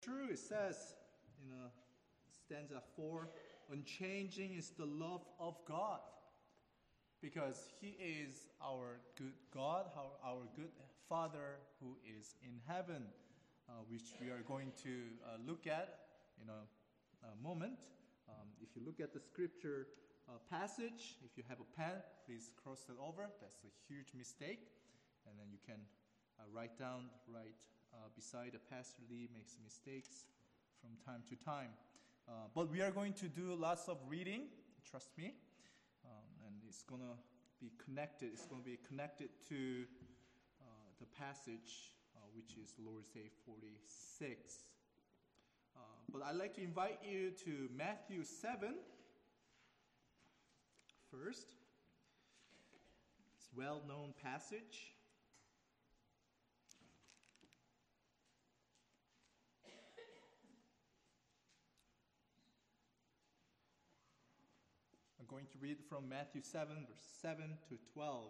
True, it says in stanza 4, unchanging is the love of God, because He is our good God, our good Father who is in heaven, which we are going to look at in a moment. If you look at the scripture passage, if you have a pen, please cross it over. That's a huge mistake. And then you can write down right beside Pastor Lee makes mistakes from time to time. But we are going to do lots of reading, trust me. And it's going to be connected. It's going to be connected to the passage, which is Lord's Day 46. But I'd like to invite you to Matthew 7 first. It's a well-known passage. I'm going to read from Matthew 7, verse 7 to 12.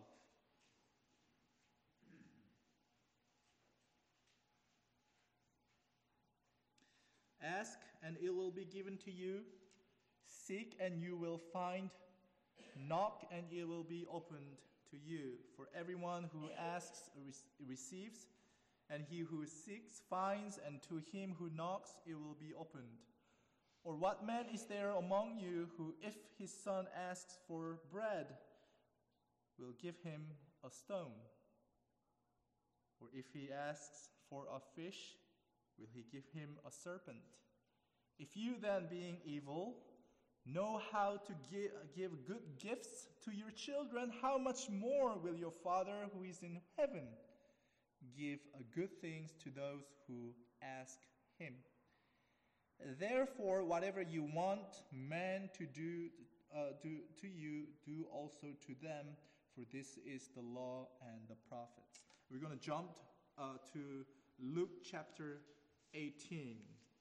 Ask, and it will be given to you. Seek, and you will find. Knock, and it will be opened to you. For everyone who asks receives, and he who seeks finds, and to him who knocks it will be opened. Or what man is there among you who, if his son asks for bread, will give him a stone? Or if he asks for a fish, will he give him a serpent? If you then, being evil, know how to give good gifts to your children, how much more will your Father who is in heaven give good things to those who ask him? Therefore, whatever you want men to do to you, do also to them, for this is the law and the prophets. We're going to jump to Luke chapter 18.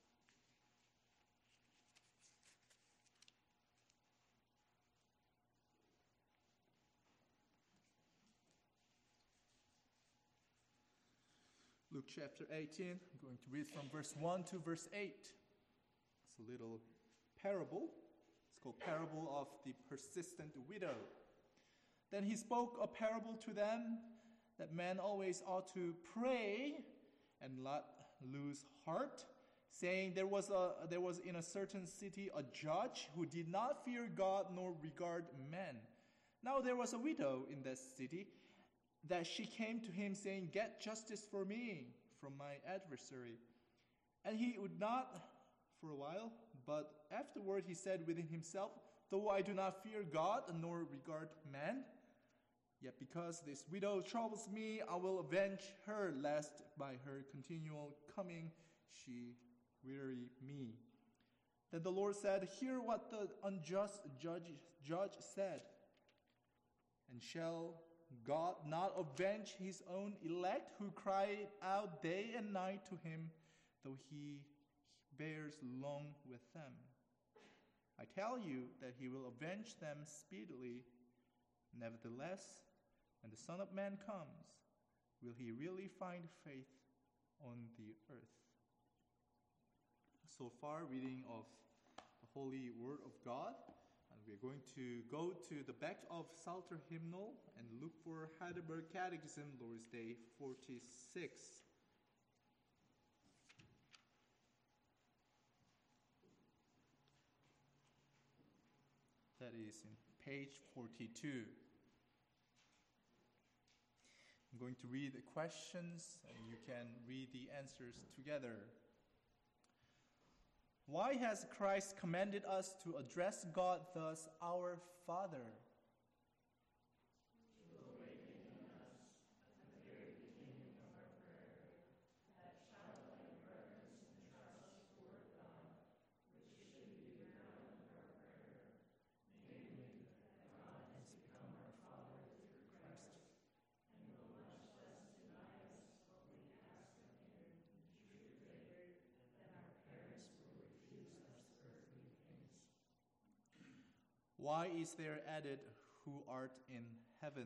Luke chapter 18, I'm going to read from verse 1 to verse 8. It's a little parable. It's called Parable of the Persistent Widow. Then he spoke a parable to them that men always ought to pray and not lose heart, saying there was in a certain city a judge who did not fear God nor regard men. Now there was a widow in that city, that she came to him saying, "Get justice for me from my adversary." And he would not for a while, but afterward he said within himself, "Though I do not fear God nor regard man, yet because this widow troubles me, I will avenge her, lest by her continual coming she weary me." Then the Lord said, "Hear what the unjust judge said. And shall God not avenge his own elect who cry out day and night to him, though he bears long with them? I tell you that he will avenge them speedily. Nevertheless, when the Son of Man comes, will he really find faith on the earth?" So far, reading of the Holy Word of God. And we're going to go to the back of Psalter Hymnal and look for Heidelberg Catechism, Lord's Day 46. That is in page 42. I'm going to read the questions and you can read the answers together. Why has Christ commanded us to address God thus, "Our Father"? Why is there added, "Who art in heaven"?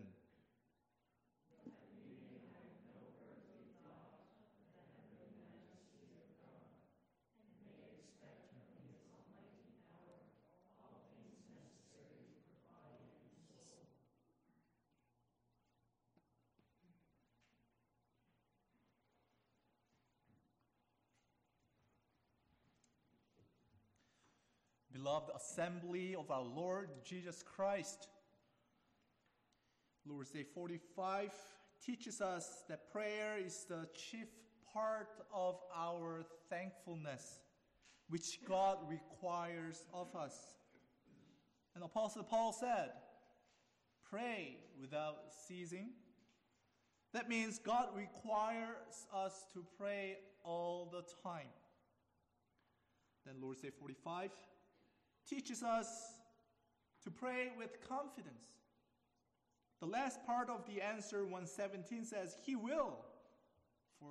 beloved assembly of our Lord Jesus Christ. Lord's Day 45 teaches us that prayer is the chief part of our thankfulness, which God requires of us. And Apostle Paul said, pray without ceasing. That means God requires us to pray all the time. Then Lord's Day 45 teaches us to pray with confidence. The last part of the answer, 117, says, He will, for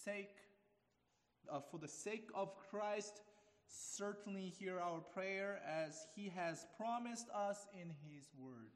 the sake of Christ, certainly hear our prayer as He has promised us in His word.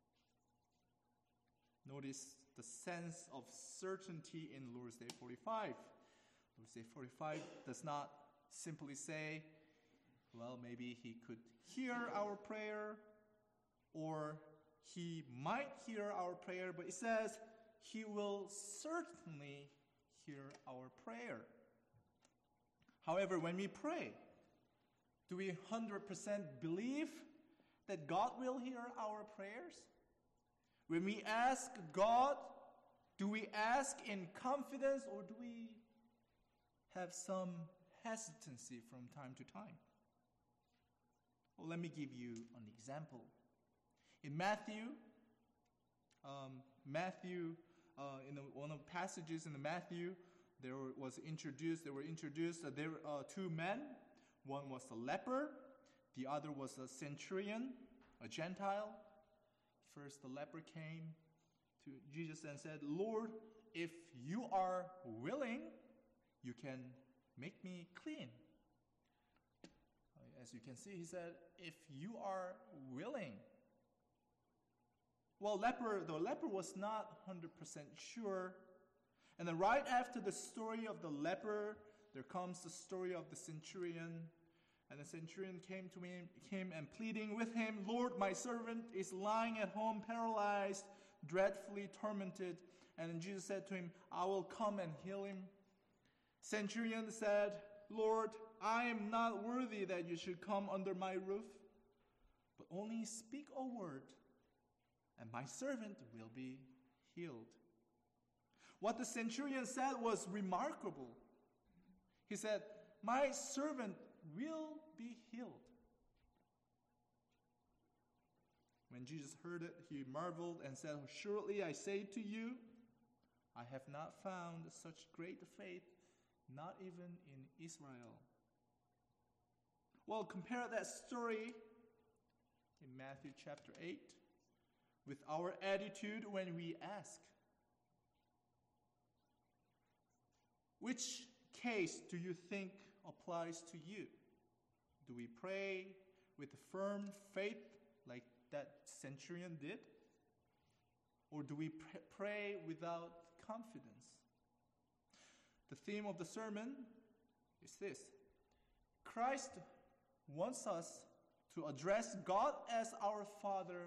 Notice the sense of certainty in Lord's Day 45. Lord's Day 45 does not simply say, well, maybe He could hear our prayer, or He might hear our prayer, but it says He will certainly hear our prayer. However, when we pray, do we 100% believe that God will hear our prayers? When we ask God, do we ask in confidence, or do we have some hesitancy from time to time? Well, let me give you an example. In Matthew, in one of the passages in Matthew, there were introduced two men. One was a leper, the other was a centurion, a Gentile. First, the leper came to Jesus and said, Lord, if you are willing, you can make me clean. As you can see, he said, if you are willing. Well, the leper was not 100% sure. And then right after the story of the leper, there comes the story of the centurion. And the centurion came and pleading with him, Lord, my servant is lying at home, paralyzed, dreadfully tormented. And then Jesus said to him, I will come and heal him. Centurion said, Lord, I am not worthy that you should come under my roof, but only speak a word, and my servant will be healed. What the centurion said was remarkable. He said, my servant will be healed. When Jesus heard it, he marveled and said, surely I say to you, I have not found such great faith, not even in Israel. Well, compare that story in Matthew chapter 8 with our attitude when we ask. Which case do you think applies to you? Do we pray with firm faith like that centurion did? Or do we pray without confidence? The theme of the sermon is this. Christ wants us to address God as our Father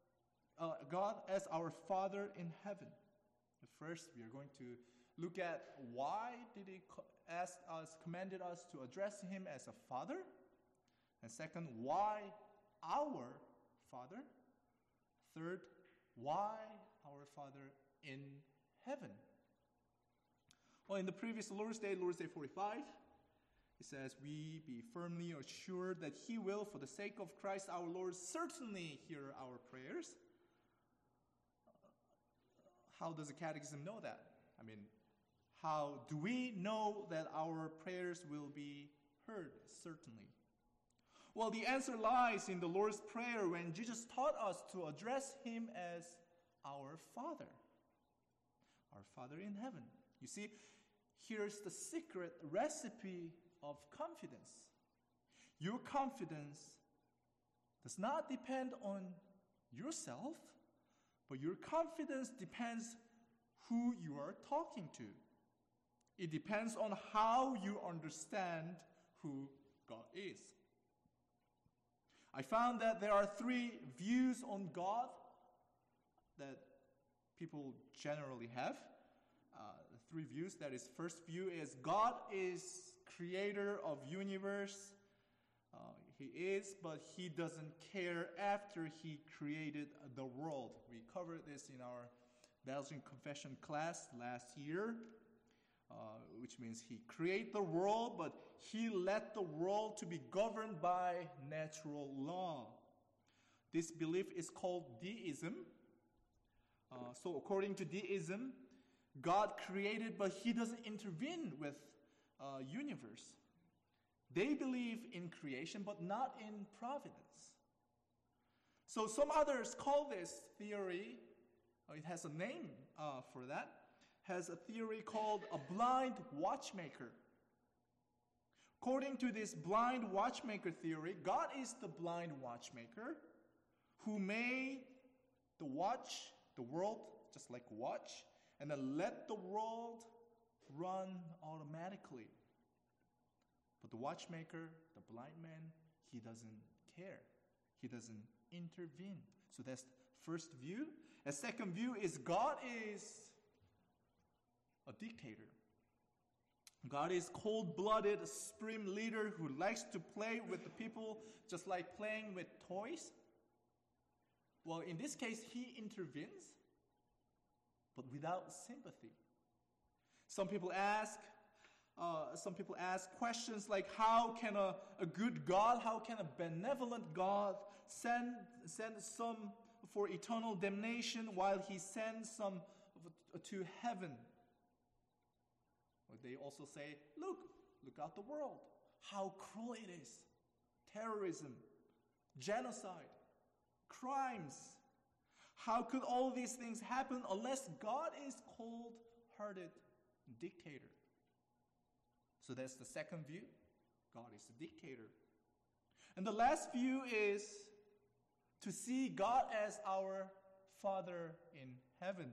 in heaven. First, we are going to look at why did He commanded us to address Him as a Father. And second, why our Father. Third, why our Father in heaven. Well, in the previous Lord's Day 45, it says, we be firmly assured that He will, for the sake of Christ our Lord, certainly hear our prayers. How does the Catechism know that? How do we know that our prayers will be heard? Certainly. Well, the answer lies in the Lord's Prayer when Jesus taught us to address Him as our Father. Our Father in heaven. You see, here's the secret recipe of confidence. Your confidence does not depend on yourself, but your confidence depends who you are talking to. It depends on how you understand who God is. I found that there are three views on God that people generally have. The three views. That is, first view is God is creator of universe. He is, but he doesn't care after he created the world. We covered this in our Belgian confession class last year, which means he created the world, but he let the world to be governed by natural law. This belief is called deism. So according to deism, God created, but he doesn't intervene with universe. They believe in creation, but not in providence. So some others call this theory, it has a name for that, has a theory called a blind watchmaker. According to this blind watchmaker theory, God is the blind watchmaker who made the world, just like a watch, and then let the world run automatically. But the watchmaker, the blind man, he doesn't care. He doesn't intervene. So that's the first view. A second view is God is a dictator. God is cold-blooded, supreme leader who likes to play with the people just like playing with toys. Well, in this case, he intervenes, but without sympathy. Some people ask questions like, how can a good God, how can a benevolent God send some for eternal damnation while he sends some to heaven? Or they also say, look out the world, how cruel it is. Terrorism, genocide, crimes. How could all these things happen unless God is cold-hearted dictator? So that's the second view. God is a dictator. And the last view is to see God as our Father in heaven.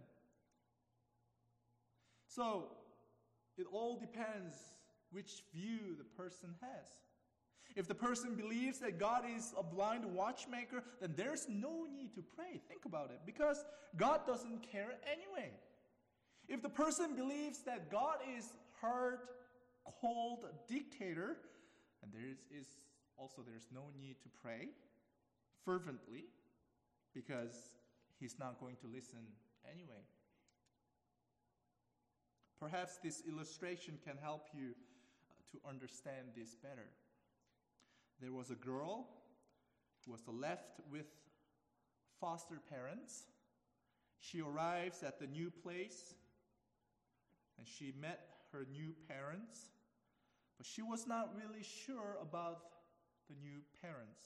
So it all depends which view the person has. If the person believes that God is a blind watchmaker, then there's no need to pray. Think about it, because God doesn't care anyway. If the person believes that God is hard, cold dictator, and there's no need to pray fervently, because he's not going to listen anyway. Perhaps this illustration can help you to understand this better. There was a girl who was left with foster parents. She arrives at the new place and she met her new parents, but she was not really sure about the new parents.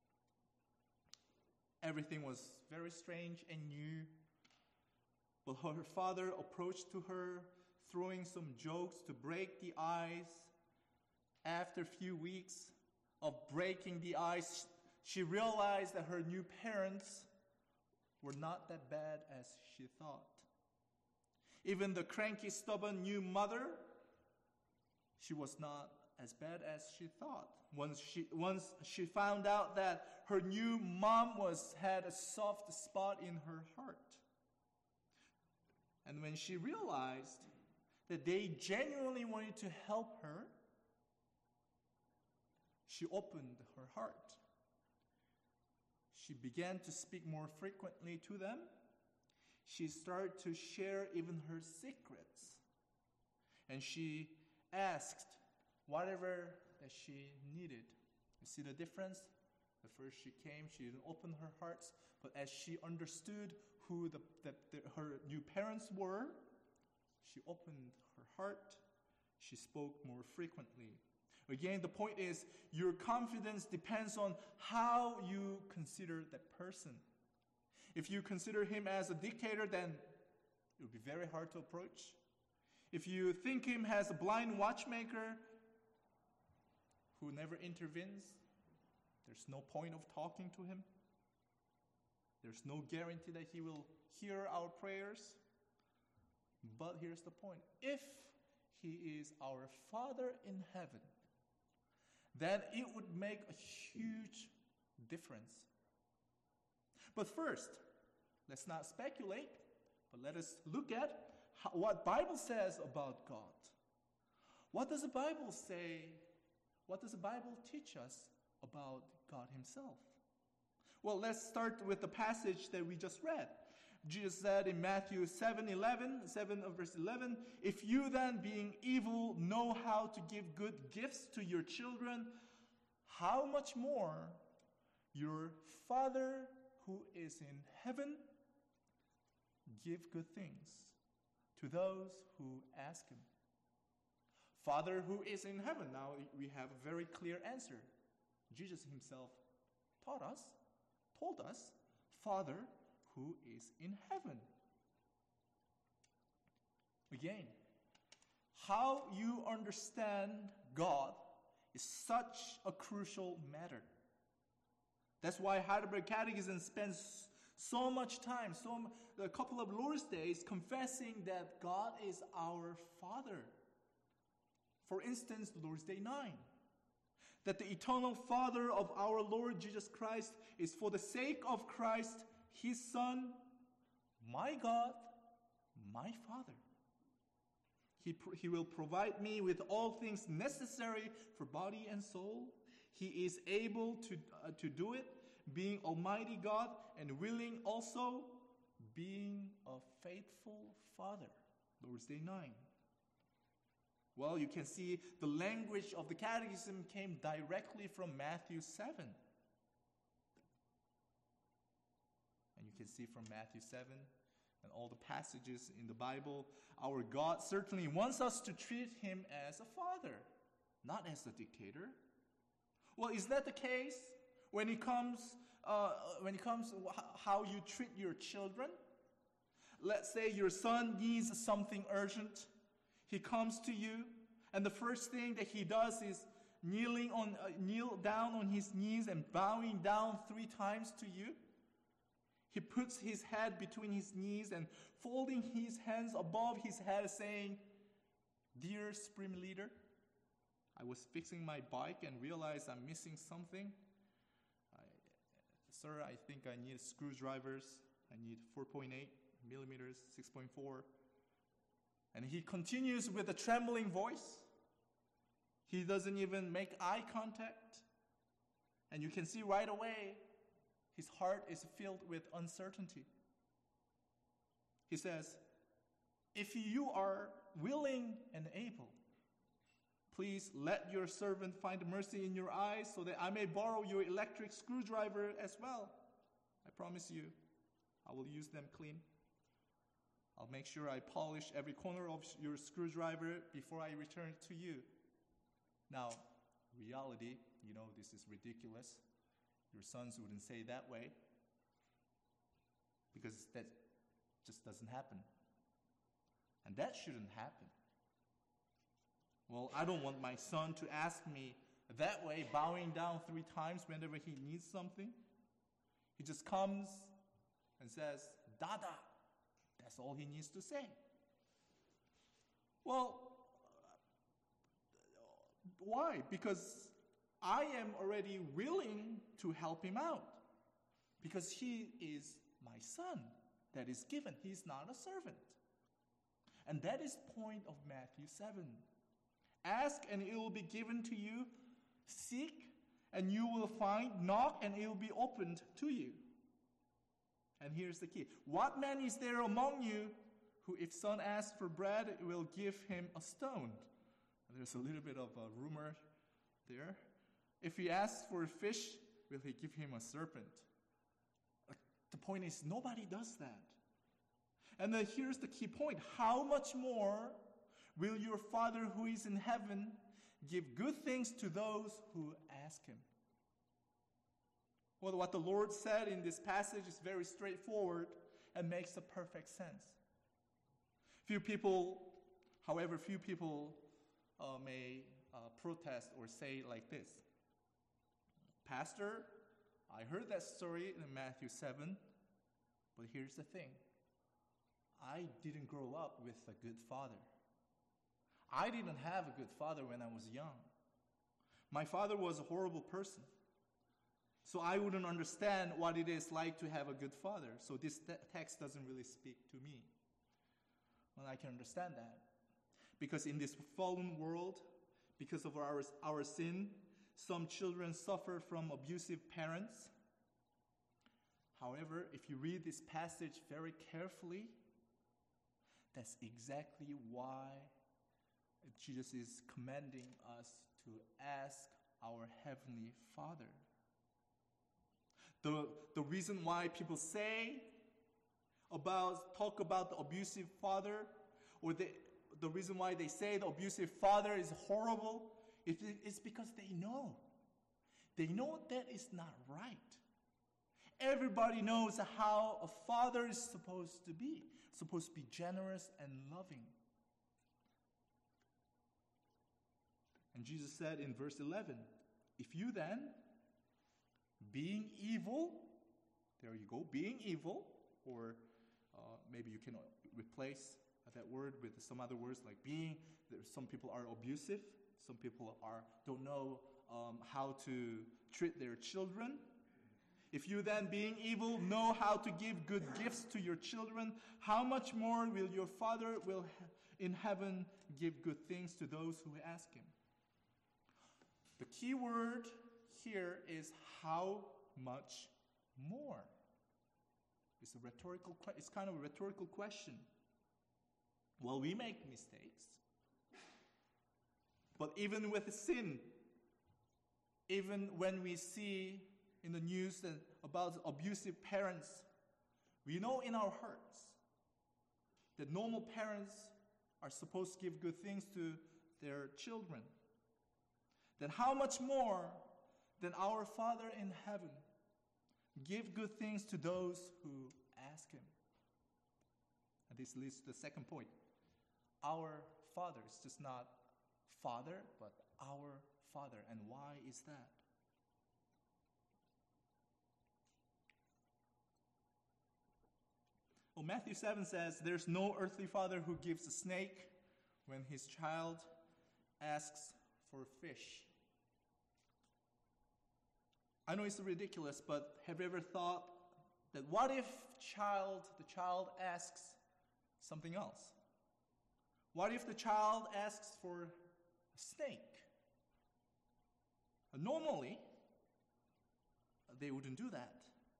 Everything was very strange and new, but her father approached to her, throwing some jokes to break the ice. After a few weeks of breaking the ice, she realized that her new parents were not that bad as she thought. Even the cranky, stubborn new mother, she was not as bad as she thought. Once she found out that her new mom had a soft spot in her heart. And when she realized that they genuinely wanted to help her, she opened her heart. She began to speak more frequently to them. She started to share even her secrets. And she asked whatever that she needed. You see the difference? At first she came, she didn't open her heart, but as she understood who her new parents were, she opened her heart. She spoke more frequently. Again, the point is, your confidence depends on how you consider that person. If you consider him as a dictator, then it will be very hard to approach. If you think him as a blind watchmaker who never intervenes, there's no point of talking to him. There's no guarantee that he will hear our prayers. But here's the point. If he is our Father in heaven, then it would make a huge difference. But first, let's not speculate, but let us look at what Bible says about God. What does the Bible say? What does the Bible teach us about God himself? Well, let's start with the passage that we just read. Jesus said in Matthew 7 verse 11, "If you then, being evil, know how to give good gifts to your children, how much more your Father who is in heaven give good things to those who ask him." Father who is in heaven. Now we have a very clear answer. Jesus himself told us, Father who is in heaven. Again, how you understand God is such a crucial matter. That's why Heidelberg Catechism spends so much time, a couple of Lord's Days, confessing that God is our Father. For instance, Lord's Day 9. That the eternal Father of our Lord Jesus Christ is, for the sake of Christ, his Son, my God, my Father. He will provide me with all things necessary for body and soul. He is able to do it, being Almighty God, and willing also, being a faithful Father. Lord's Day 9. Well, you can see the language of the Catechism came directly from Matthew 7. And you can see from Matthew 7 and all the passages in the Bible, our God certainly wants us to treat him as a father, not as a dictator. Well, is that the case when it comes how you treat your children? Let's say your son needs something urgent. He comes to you, and the first thing that he does is kneel down on his knees and bowing down 3 times to you. He puts his head between his knees and folding his hands above his head, saying, "Dear Supreme Leader, I was fixing my bike and realized I'm missing something. Sir, I think I need screwdrivers. I need 4.8 millimeters, 6.4. And he continues with a trembling voice. He doesn't even make eye contact. And you can see right away his heart is filled with uncertainty. He says, "If you are willing and able, please let your servant find mercy in your eyes so that I may borrow your electric screwdriver as well. I promise you, I will use them clean. I'll make sure I polish every corner of your screwdriver before I return it to you." Now, reality, this is ridiculous. Your sons wouldn't say that way, because that just doesn't happen. And that shouldn't happen. Well, I don't want my son to ask me that way, bowing down 3 times whenever he needs something. He just comes and says, "Dada." That's all he needs to say. Well, why? Because I am already willing to help him out. Because he is my son that is given. He's not a servant. And that is the point of Matthew 7. Ask and it will be given to you. Seek and you will find. Knock and it will be opened to you. And here's the key. What man is there among you who, if son asks for bread, will give him a stone? There's a little bit of a rumor there. If he asks for a fish, will he give him a serpent? The point is, nobody does that. And then here's the key point. How much more will your Father who is in heaven give good things to those who ask him? Well, what the Lord said in this passage is very straightforward and makes a perfect sense. Few people may protest or say like this: "Pastor, I heard that story in Matthew 7, but here's the thing. I didn't grow up with a good father. I didn't have a good father when I was young. My father was a horrible person. So I wouldn't understand what it is like to have a good father. So this text doesn't really speak to me." Well, I can understand that. Because in this fallen world, because of our sin, Some children suffer from abusive parents. However, if you read this passage very carefully, that's exactly why Jesus is commanding us to ask our Heavenly Father. The reason why people talk about the abusive father, or the reason why they say the abusive father is horrible, is because they know. They know that is not right. Everybody knows how a father is supposed to be generous and loving. And Jesus said in verse 11, if you then, being evil, there you go, being evil, or maybe you can replace that word with some other words like being. Some people are abusive. Some people don't know how to treat their children. If you then, being evil, know how to give good gifts to your children, how much more will your Father in heaven give good things to those who ask him? The key word here is how much more. It's kind of a rhetorical question. Well, we make mistakes. But even with sin, even when we see in the news about abusive parents, we know in our hearts that normal parents are supposed to give good things to their children. Then how much more than our Father in heaven give good things to those who ask him? And this leads to the second point. Our Father is just not Father, but our Father. And why is that? Well, Matthew 7 says, there's no earthly father who gives a snake when his child asks for a fish. I know it's ridiculous, but have you ever thought that what if the child asks something else? What if the child asks for a snake? Normally, they wouldn't do that.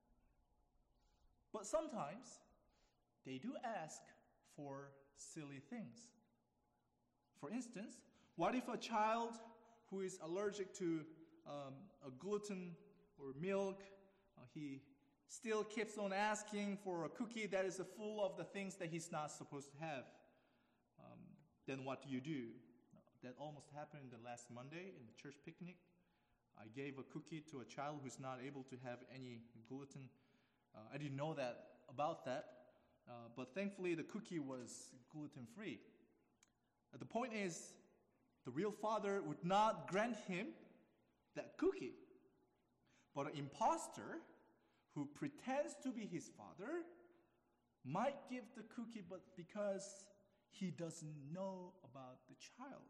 But sometimes, they do ask for silly things. For instance, what if a child who is allergic to a gluten or milk, he still keeps on asking for a cookie that is full of the things that he's not supposed to have? Then what do? That almost happened the last Monday in the church picnic. I gave a cookie to a child who's not able to have any gluten. I didn't know about that. But thankfully, the cookie was gluten-free. The point is, the real father would not grant him that cookie. But an imposter who pretends to be his father might give the cookie, but because he doesn't know about the child.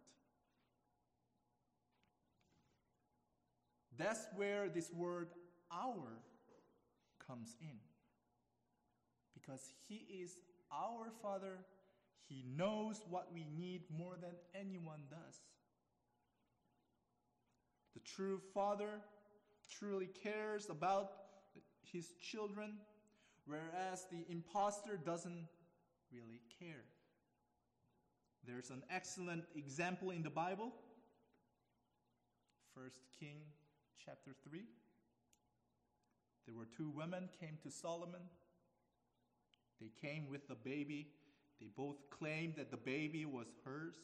That's where this word "our" comes in. Because he is our Father, he knows what we need more than anyone does. The true Father truly cares about his children, whereas the imposter doesn't really care. There's an excellent example in the Bible. 1 Kings chapter 3. There were two women came to Solomon. They came with the baby. They both claimed that the baby was hers.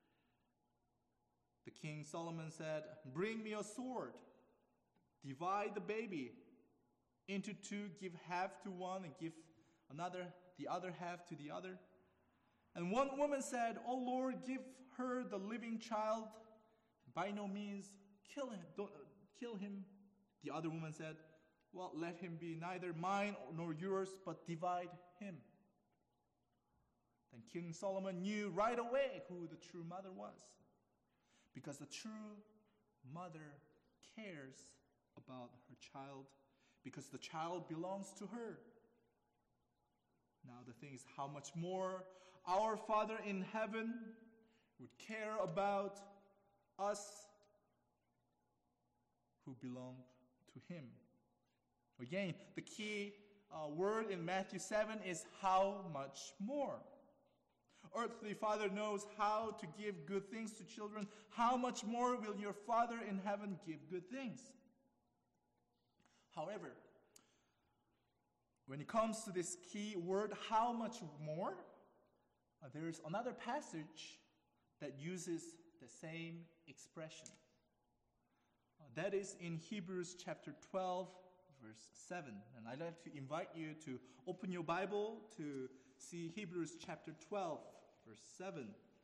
The king Solomon said, "Bring me a sword. Divide the baby into two, give half to one and give the other half to the other." And one woman said, "Oh Lord, give her the living child. By no means kill him. Don't kill him." The other woman said, "Well, let him be neither mine nor yours, but divide him." Then King Solomon knew right away who the true mother was, because the true mother cares about her child, because the child belongs to her. Now the thing is, how much more our Father in heaven would care about us who belong to him. Again, the key word in Matthew 7 is how much more. Earthly Father knows how to give good things to children. How much more will your Father in heaven give good things? However, when it comes to this key word, how much more, there is another passage that uses the same expression. That is in Hebrews chapter 12, verse 7. And I'd like to invite you to open your Bible to see Hebrews chapter 12, verse 7.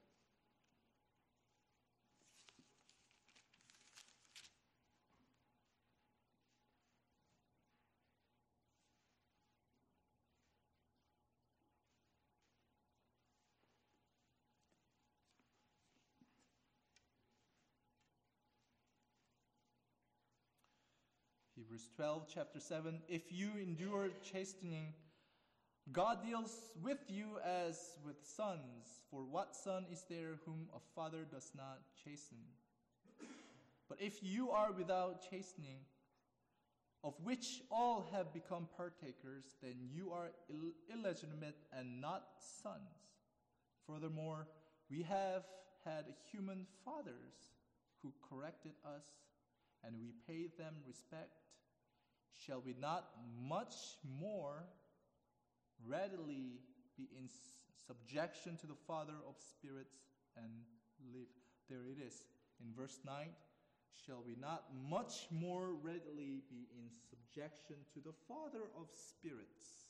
Hebrews 12, chapter 7. If you endure chastening, God deals with you as with sons. For what son is there whom a father does not chasten? But if you are without chastening, of which all have become partakers, then you are illegitimate and not sons. Furthermore, we have had human fathers who corrected us, and we pay them respect. Shall we not much more readily be in subjection to the Father of spirits and live? There it is. In verse 9, shall we not much more readily be in subjection to the Father of spirits?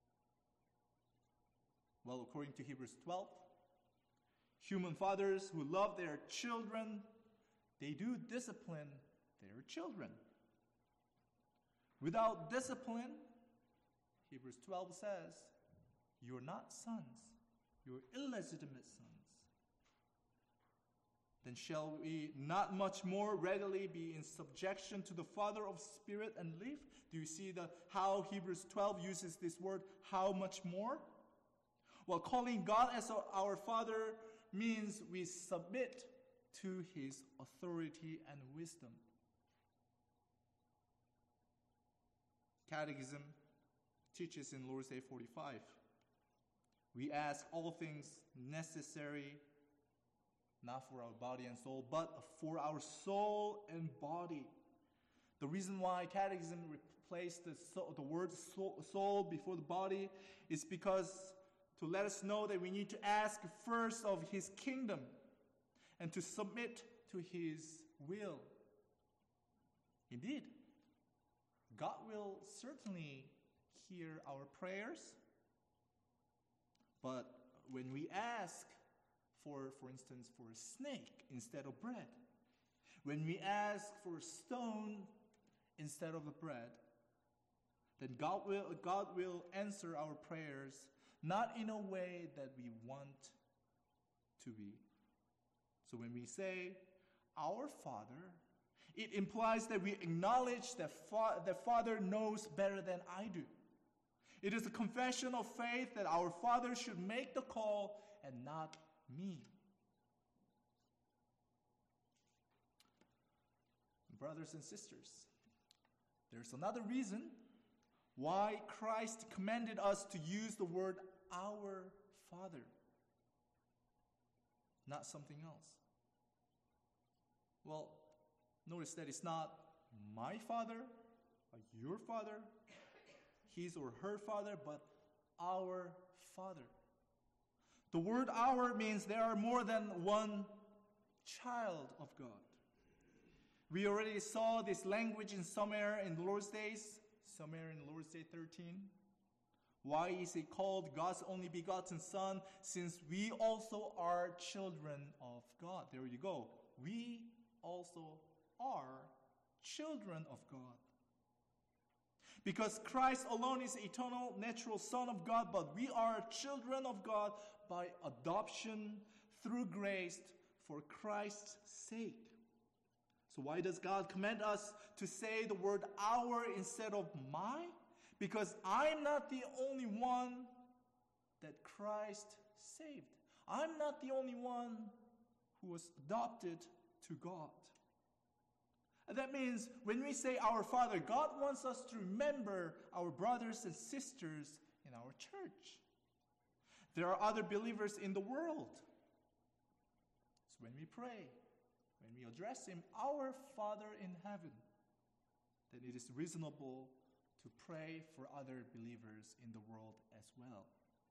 Well, according to Hebrews 12, human fathers who love their children, they do discipline their children. Without discipline, Hebrews 12 says, you're not sons. You're illegitimate sons. Then shall we not much more readily be in subjection to the Father of spirit and live? Do you see how Hebrews 12 uses this word, how much more? Well, calling God as our Father means we submit to his authority and wisdom. Catechism teaches in Lord's Day 45. We ask all things necessary, not for our body and soul, but for our soul and body. The reason why Catechism replaced the word soul before the body is because to let us know that we need to ask first of his kingdom and to submit to his will. Indeed, God will certainly hear our prayers, but when we ask for instance, for a snake instead of bread, when we ask for a stone instead of the bread, then God will answer our prayers not in a way that we want to be. So when we say, our Father, it implies that we acknowledge that Father knows better than I do. It is a confession of faith that our Father should make the call and not me. Brothers and sisters, there's another reason why Christ commanded us to use the word our Father, not something else. Well, notice that it's not my Father, or your Father, his or her Father, but our Father. The word our means there are more than one child of God. We already saw this language somewhere in the Lord's Days, somewhere in Lord's Day 13. Why is it called God's only begotten Son? Since we also are children of God. There you go. We also are children of God. Because Christ alone is the eternal, natural Son of God, but we are children of God by adoption through grace for Christ's sake. So why does God command us to say the word our instead of my? Because I'm not the only one that Christ saved. I'm not the only one who was adopted to God. And That means when we say our Father, God wants us to remember our brothers and sisters in our church. There are other believers in the world. So when we pray, when we address Him, our Father in heaven, then it is reasonable to pray for other believers in the world as well.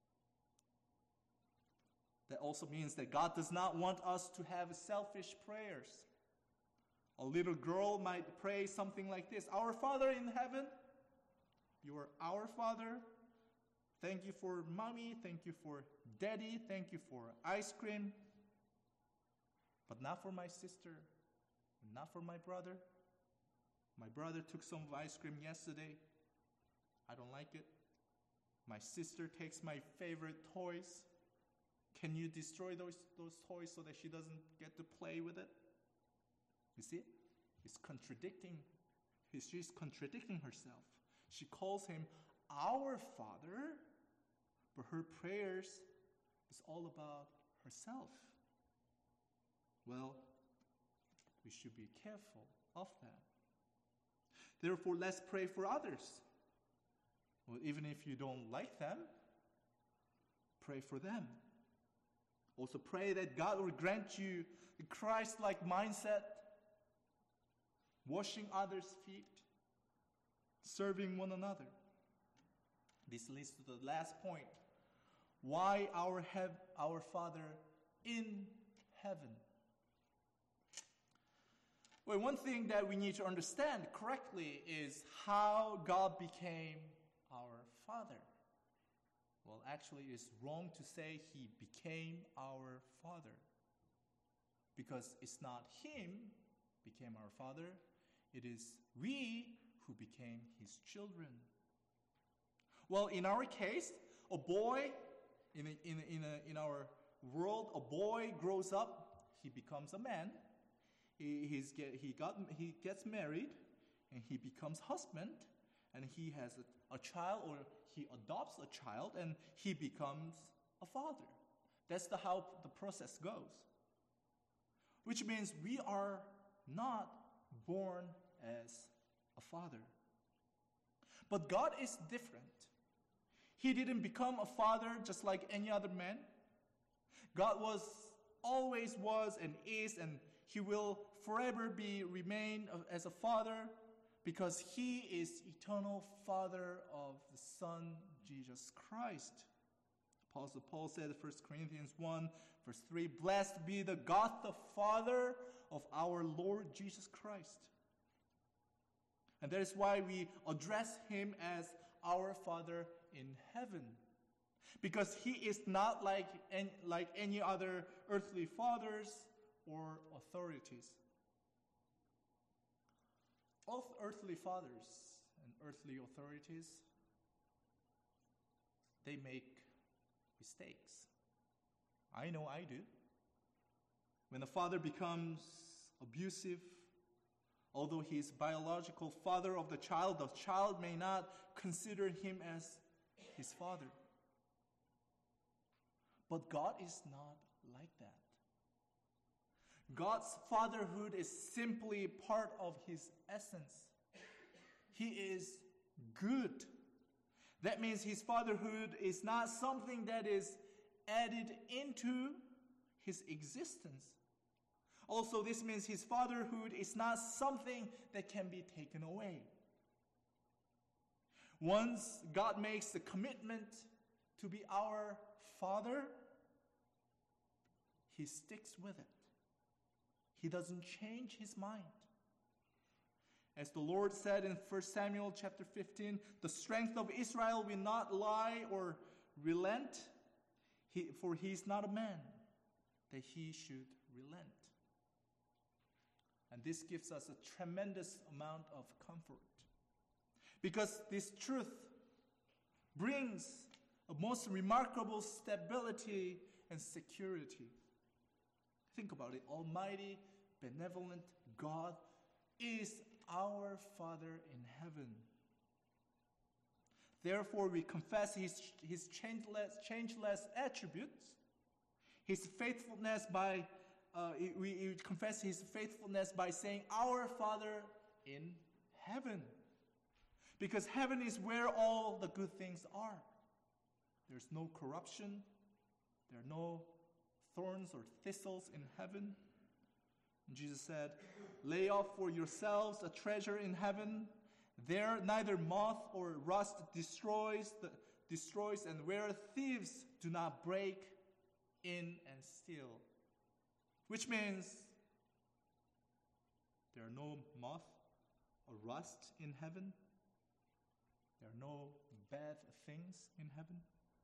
That also means that God does not want us to have selfish prayers. A little girl might pray something like this: Our Father in heaven, you are our Father. Thank you for mommy, thank you for daddy, thank you for ice cream. But not for my sister, not for my brother. My brother took some ice cream yesterday. I don't like it. My sister takes my favorite toys. Can you destroy those toys so that she doesn't get to play with it? You see? She's contradicting herself. She calls Him our Father, but her prayers is all about herself. Well, we should be careful of that. Therefore, let's pray for others. Well, even if you don't like them, pray for them. Also pray that God will grant you a Christ-like mindset, washing others' feet, serving one another. This leads to the last point. Why our Father in heaven? Well, one thing that we need to understand correctly is how God became our Father. Well, actually, it's wrong to say He became our Father, because it's not Him became our Father. It is we who became His children. Well, in our case, a boy in our world, a boy grows up, he becomes a man. He gets married, and he becomes husband, and he has a child, or he adopts a child, and he becomes a father. That's how the process goes. Which means we are not born as a father. But God is different. He didn't become a father just like any other man. God always was and is, and He will forever remain as a father, because He is eternal Father of the Son, Jesus Christ. Apostle Paul said in 1 Corinthians 1, verse 3, Blessed be the God, the Father of our Lord Jesus Christ. And that is why we address Him as our Father in heaven. Because He is not like any other earthly fathers or authorities. Both earthly fathers and earthly authorities, they make mistakes. I know I do. When a father becomes abusive, although he is biological father of the child may not consider him as his father. But God is not like that. God's fatherhood is simply part of His essence. He is good. That means His fatherhood is not something that is added into His existence. Also, this means His fatherhood is not something that can be taken away. Once God makes the commitment to be our Father, He sticks with it. He doesn't change His mind. As the Lord said in 1 Samuel chapter 15, the strength of Israel will not lie or relent, for he is not a man that he should relent. And this gives us a tremendous amount of comfort, because this truth brings a most remarkable stability and security. Think about it. Almighty, benevolent God is our Father in heaven. Therefore, we confess His changeless attributes, His faithfulness we confess His faithfulness by saying, Our Father in heaven. Because heaven is where all the good things are. There's no corruption. There are no thorns or thistles in heaven. And Jesus said, lay up for yourselves a treasure in heaven. There neither moth or rust destroys, and where thieves do not break in and steal. Which means there are no moth or rust in heaven. There are no bad things in heaven.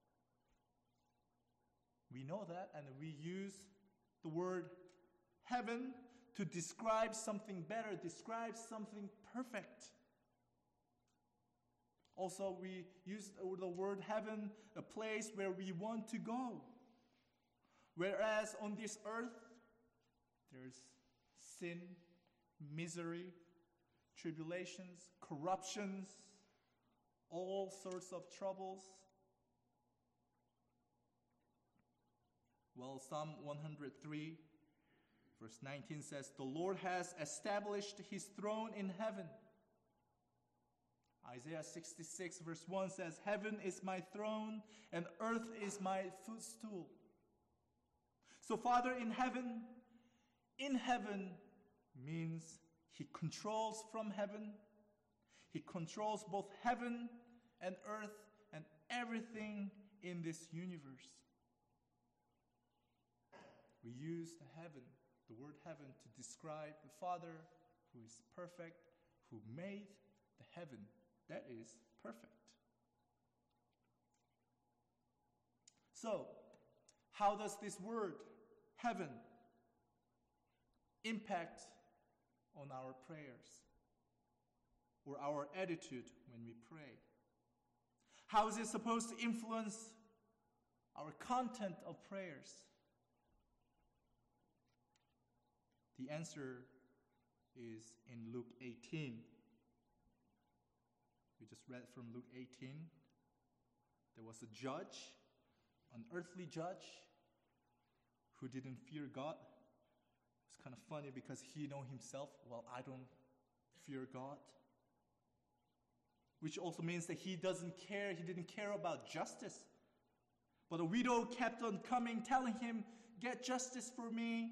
We know that, and we use the word heaven to describe something better, describe something perfect. Also, we use the word heaven, a place where we want to go. Whereas on this earth, there's sin, misery, tribulations, corruptions, all sorts of troubles. Well, Psalm 103, verse 19 says, the Lord has established his throne in heaven. Isaiah 66, verse 1 says, heaven is my throne and earth is my footstool. So Father in heaven means he controls from heaven. He controls both heaven and earth and everything in this universe. We use the word heaven, to describe the Father who is perfect, who made the heaven that is perfect. So, how does this word, heaven, impact on our prayers or our attitude when we pray? How is it supposed to influence our content of prayers? The answer is in Luke 18. We just read from Luke 18. There was a judge, an earthly judge, who didn't fear God. It's kind of funny because he knew himself, well, I don't fear God. Which also means that he didn't care about justice. But a widow kept on coming, telling him, get justice for me.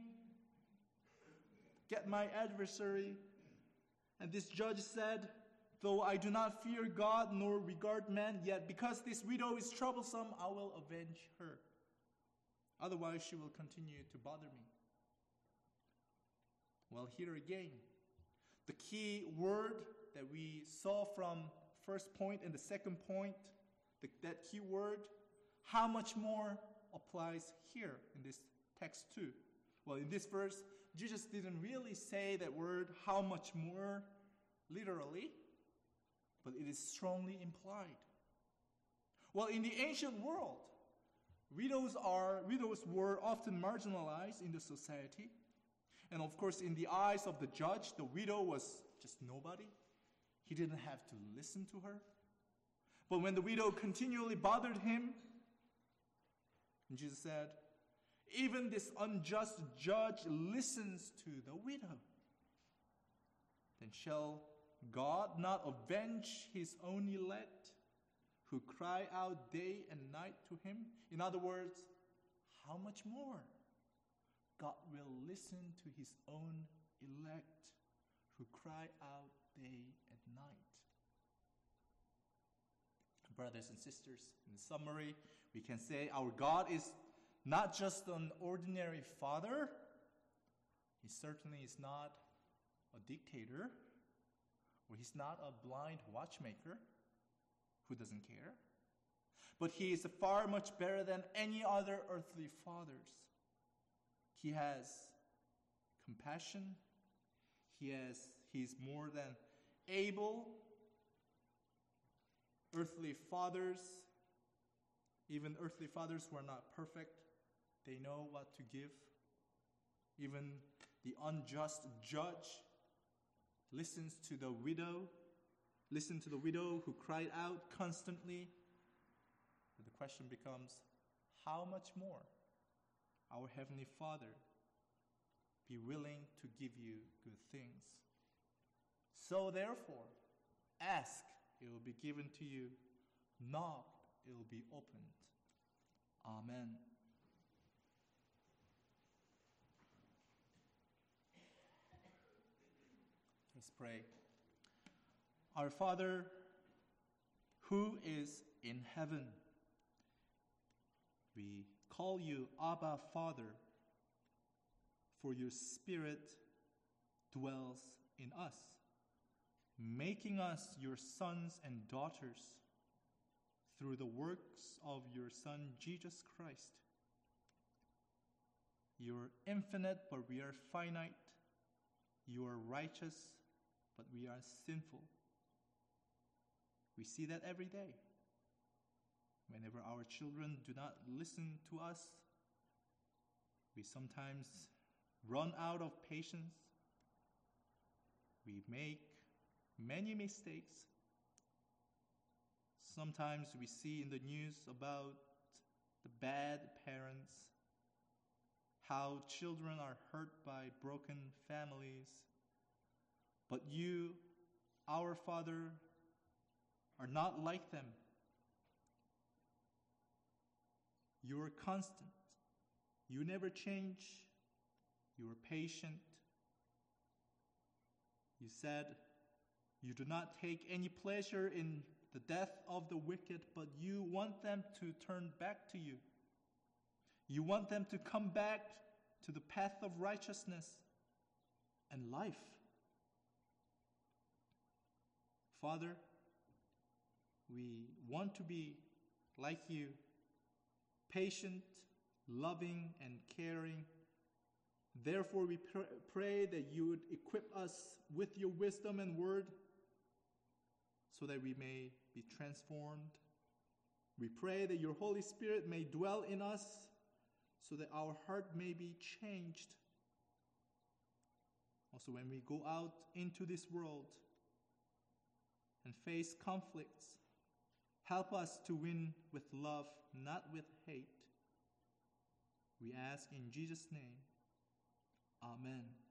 Get my adversary. And this judge said, though I do not fear God nor regard man, yet because this widow is troublesome, I will avenge her. Otherwise, she will continue to bother me. Well, here again, the key word that we saw from first point and the second point, that key word, how much more applies here in this text too? Well, in this verse, Jesus didn't really say that word, how much more, literally, but it is strongly implied. Well, in the ancient world, widows were often marginalized in the society. And of course, in the eyes of the judge, the widow was just nobody. He didn't have to listen to her. But when the widow continually bothered him, and Jesus said, even this unjust judge listens to the widow. Then shall God not avenge his own elect who cry out day and night to him? In other words, how much more God will listen to his own elect who cry out day and night? Brothers and sisters, in summary, we can say our God is not just an ordinary father. He certainly is not a dictator, or he's not a blind watchmaker who doesn't care. But he is far much better than any other earthly fathers. He has compassion. He's more than able. Earthly fathers, even earthly fathers who are not perfect, they know what to give. Even the unjust judge listens to the widow who cried out constantly. The question becomes, how much more our Heavenly Father be willing to give you good things? So therefore, ask, it will be given to you. Knock, it will be opened. Amen. Let's pray. Our Father, who is in heaven, we call you Abba, Father, for your Spirit dwells in us, making us your sons and daughters through the works of your Son, Jesus Christ. You are infinite, but we are finite. You are righteous, but we are sinful. We see that every day. Whenever our children do not listen to us, we sometimes run out of patience. We make many mistakes. Sometimes we see in the news about the bad parents, how children are hurt by broken families. But you, our Father, are not like them. You are constant. You never change. You are patient. You said you do not take any pleasure in the death of the wicked, but you want them to turn back to you. You want them to come back to the path of righteousness and life. Father, we want to be like you, patient, loving, and caring. Therefore, we pray that you would equip us with your wisdom and word so that we may be transformed. We pray that your Holy Spirit may dwell in us so that our heart may be changed. Also, when we go out into this world and face conflicts, help us to win with love, not with hate. We ask in Jesus' name. Amen.